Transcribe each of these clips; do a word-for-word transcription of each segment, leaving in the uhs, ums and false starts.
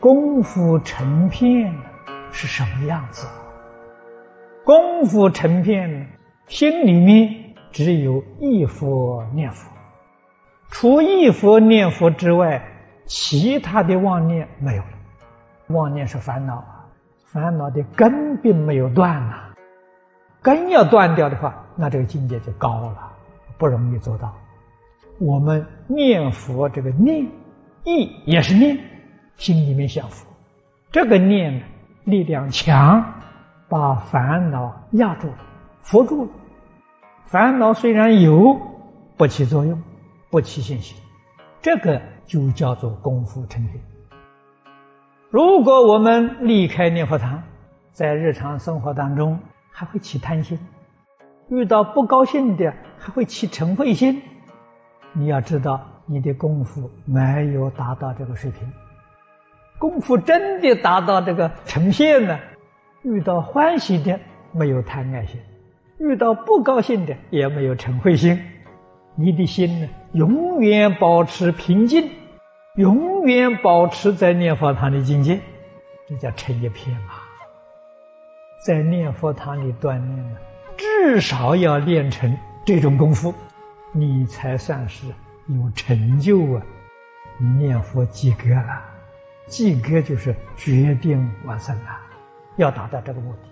功夫成片是什么样子？功夫成片，心里面只有一佛念佛，除一佛念佛之外，其他的妄念没有了。妄念是烦恼啊，烦恼的根并没有断啊，根要断掉的话，那这个境界就高了，不容易做到。我们念佛，这个念意也是念，心里面想佛，这个念力量强，把烦恼压住了，扶住了。烦恼虽然有，不起作用，不起信心，这个就叫做功夫成片。如果我们离开念佛堂，在日常生活当中还会起贪心，遇到不高兴的还会起嗔恚心，你要知道你的功夫没有达到这个水平。功夫真的达到这个成片呢，遇到欢喜的没有贪爱心，遇到不高兴的也没有嗔恚心，你的心呢永远保持平静，永远保持在念佛堂的境界，这叫成一片啊。在念佛堂里锻炼呢，至少要练成这种功夫，你才算是有成就啊！你念佛及格了，及格就是决定完成了，要达到这个目的。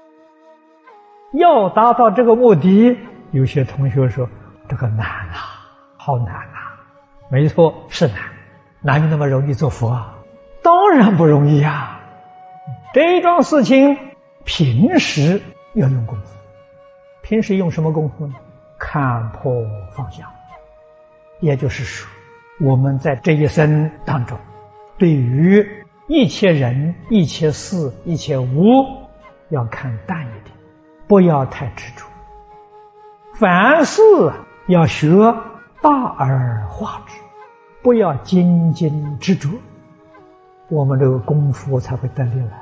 要达到这个目的，有些同学说这个难啊，好难啊。没错，是难，哪有那么容易做佛啊？当然不容易啊。这桩事情平时要用功夫，平时用什么功夫呢？看破放下。也就是说，我们在这一生当中，对于一切人、一切事、一切物，要看淡一点，不要太执着。凡事要学大而化之，不要斤斤执着，我们这个功夫才会得力来。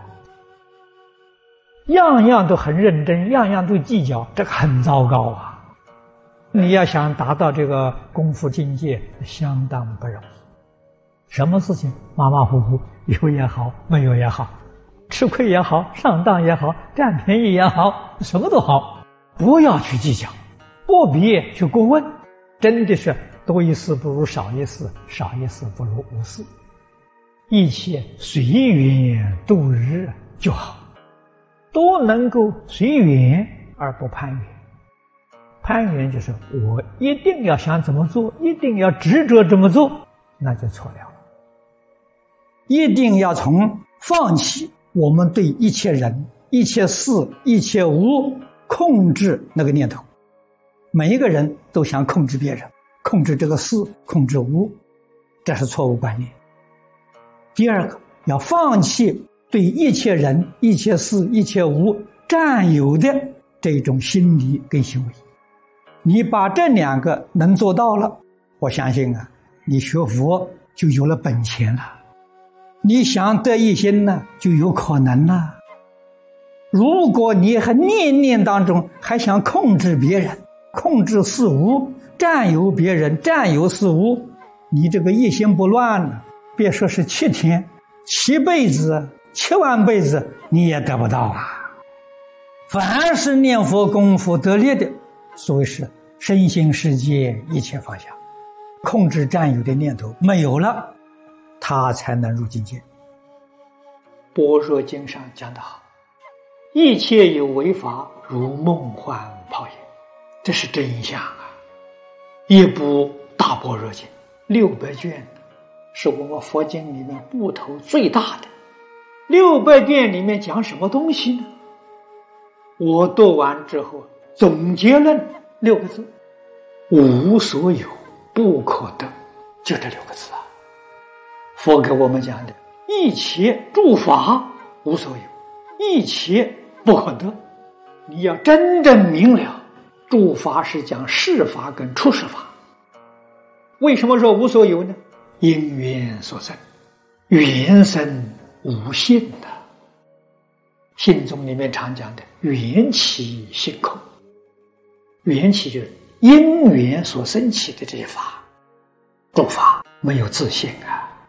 样样都很认真，样样都计较，这个很糟糕啊。你要想达到这个功夫境界，相当不容易。什么事情马马虎虎，有也好，没有也好，吃亏也好，上当也好，占便宜也好，什么都好，不要去计较，不必去过问。真的是多一事不如少一事，少一事不如无事，一切随缘度日就好，都能够随缘而不攀缘。攀缘就是我一定要想怎么做，一定要执着这么做，那就错了。 一定要从放弃我们对一切人、一切事、一切物控制那个念头。每一个人都想控制别人，控制这个事，控制物，这是错误观念。第二个，要放弃对一切人、一切事、一切物占有的这种心理跟行为。你把这两个能做到了，我相信啊，你学佛就有了本钱了，你想得一心呢，就有可能了。如果你还念念当中还想控制别人，控制事物，占有别人，占有事物，你这个一心不乱了，别说是七天，七辈子，七万辈子你也得不到啊。凡是念佛功夫得力的，所谓是身心世界一切放下，控制占有的念头没有了，他才能入境界。 般若经上讲得好，一切有为法如梦幻泡影，这是真相啊。一部大般若经六百卷，是我们佛经里面部头最大的。六百卷里面讲什么东西呢？我读完之后总结论六个字：无所有，不可得，就这六个字啊。佛给我们讲的一切诸法无所有，一切不可得。你要真正明了，诸法是讲事法跟出世法。为什么说无所有呢？因缘所生，缘生无性的。心宗里面常讲的缘起性空，缘起就是因缘所生起的这些法，诸法没有自性啊，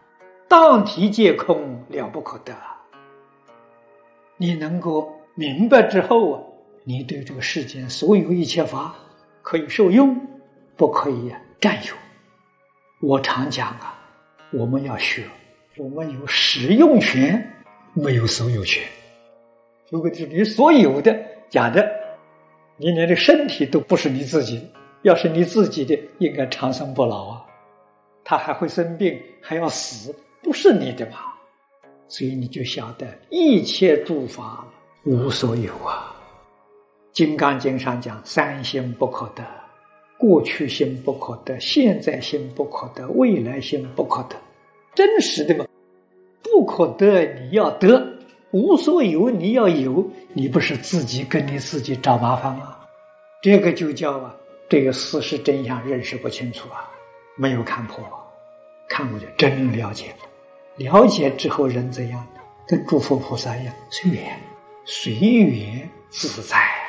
当体皆空，了不可得。你能够明白之后啊，你对这个世间所有一切法可以受用，不可以占有。我常讲啊，我们要学，我们有使用权，没有所有权。如果是你所有的，假的，你连这身体都不是你自己的，要是你自己的，应该长生不老啊。他还会生病，还要死，不是你的嘛。所以你就晓得一切诸法无所有啊。金刚经上讲，三心不可得，过去心不可得，现在心不可得，未来心不可得。真实的嘛，不可得你要得，无所有你要有，你不是自己跟你自己找麻烦吗？这个就叫啊，对于事实真相认识不清楚啊，没有看破，看破就真了解了。了解之后人怎样？跟诸佛菩萨一样，随缘，随缘自在啊。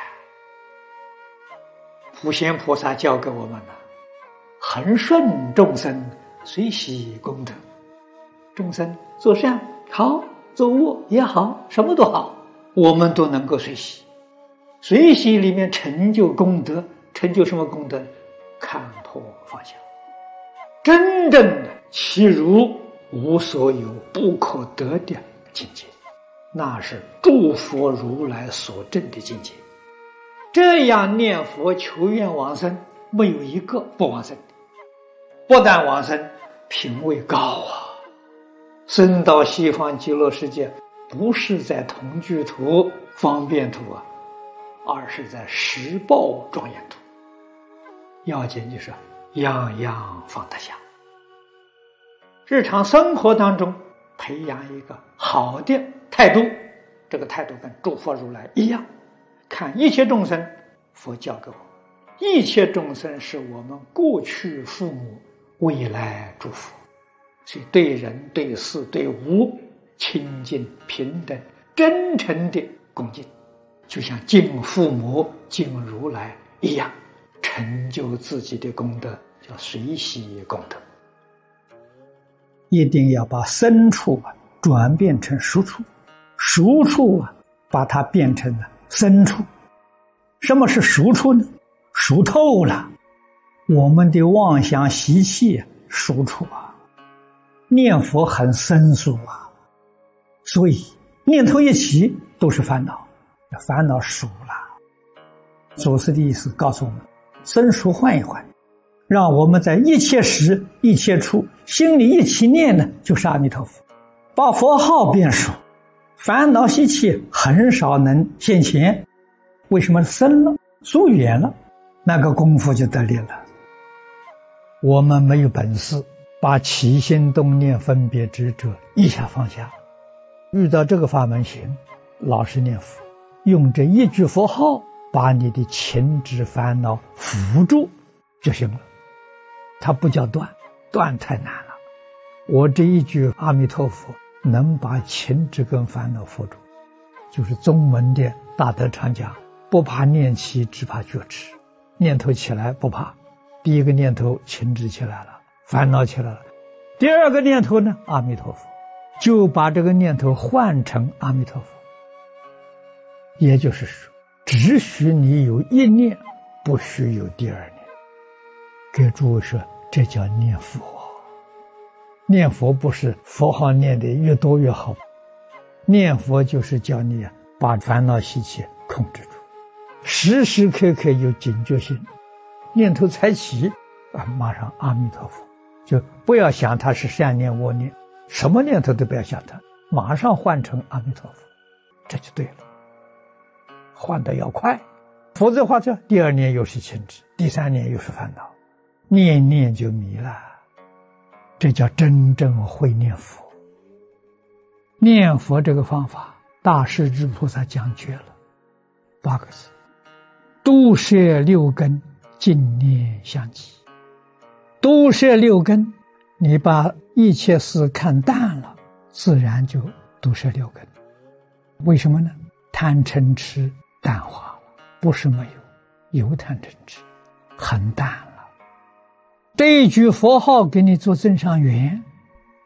普贤菩萨教给我们了，恒顺众生，随喜功德。众生做善好，做恶也好，什么都好，我们都能够随喜。随喜里面成就功德，成就什么功德？看破放下，真正的其如无所有不可得的境界，那是诸佛如来所证的境界。这样念佛求愿往生，没有一个不往生的。不但往生，品位高啊！生到西方极乐世界，不是在同居土、方便土啊，而是在实报庄严土。要紧就是样样放得下。日常生活当中培养一个好的态度，这个态度跟诸佛如来一样，看一切众生，佛教给我，一切众生是我们过去父母，未来诸佛，所以对人对事对物清净平等真诚的恭敬，就像敬父母敬如来一样，成就自己的功德，叫随喜功德。 一定要把深处啊转变成熟处，熟处啊把它变成了深处。什么是熟处呢？熟透了，我们的妄想习气熟处啊。念佛很生疏啊，所以念头一起都是烦恼，烦恼熟了。祖师的意思告诉我们，生熟换一换，让我们在一切时一切处心里一起念呢，就是阿弥陀佛，把佛号变熟，烦恼习气很少能现前。为什么生了疏远了，那个功夫就得力了。我们没有本事把起心动念分别执着一下放下，遇到这个法门行，老实念佛，用这一句佛号把你的情执烦恼扶住就行了。它不叫断，断太难了。我这一句阿弥陀佛能把情执跟烦恼扶住，就是中文的大德常讲，不怕念起，只怕觉迟。念头起来不怕，第一个念头情执起来了，烦恼起来了，第二个念头呢，阿弥陀佛，就把这个念头换成阿弥陀佛。也就是说，只许你有一念，不许有第二念。给诸位说，这叫念佛。念佛不是佛号念得越多越好，念佛就是叫你把烦恼习气控制住，时时刻刻有警觉性，念头才起啊，马上阿弥陀佛，就不要想它是善念恶念，什么念头都不要想它，马上换成阿弥陀佛，这就对了。换得要快，否则的话这第二念又是情执，第三念又是烦恼，念念就迷了。这叫真正会念佛。念佛这个方法，大势至菩萨讲绝了，八个字：度摄六根，净念相继。度摄六根，你把一切事看淡了，自然就度摄六根。为什么呢？贪嗔痴淡化了，不是没有，有贪嗔痴，很淡了。这一句佛号给你做增上缘，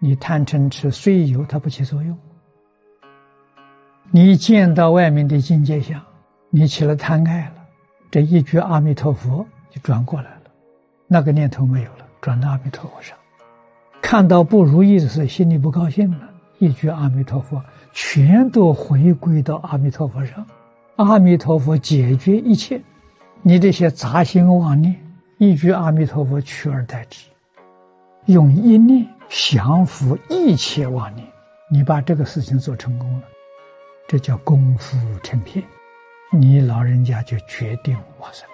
你贪嗔痴虽有，它不起作用。你见到外面的境界相，你起了贪爱了，这一句阿弥陀佛就转过来了，那个念头没有了，转到阿弥陀佛上。看到不如意的事，心里不高兴了，一句阿弥陀佛，全都回归到阿弥陀佛上。阿弥陀佛解决一切，你这些杂心妄念，一句阿弥陀佛取而代之，用一念降服一切妄念，你把这个事情做成功了，这叫功夫成片，你老人家就决定往生。